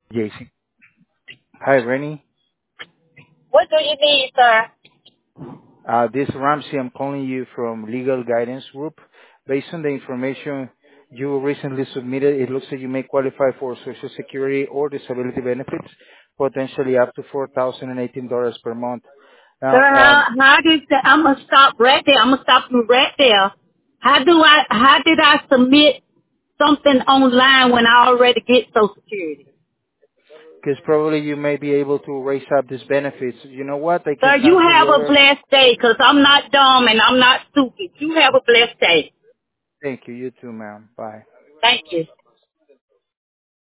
Jason. Hi, Rennie. What do you need, sir? This is Ramsey. I'm calling you from Legal Guidance Group. Based on the information you recently submitted, it looks like you may qualify for Social Security or disability benefits, potentially up to $4,018 per month. Sir, Now, how did I'm gonna stop right there. I'm gonna stop you right there. How did I submit something online when I already get Social Security? because probably you may be able to raise up these benefits. You know what? I can Sir, you transfer you have a over. blessed day, 'cause I'm not dumb and I'm not stupid. You have a blessed day. Thank you. You too, ma'am. Bye. Thank you.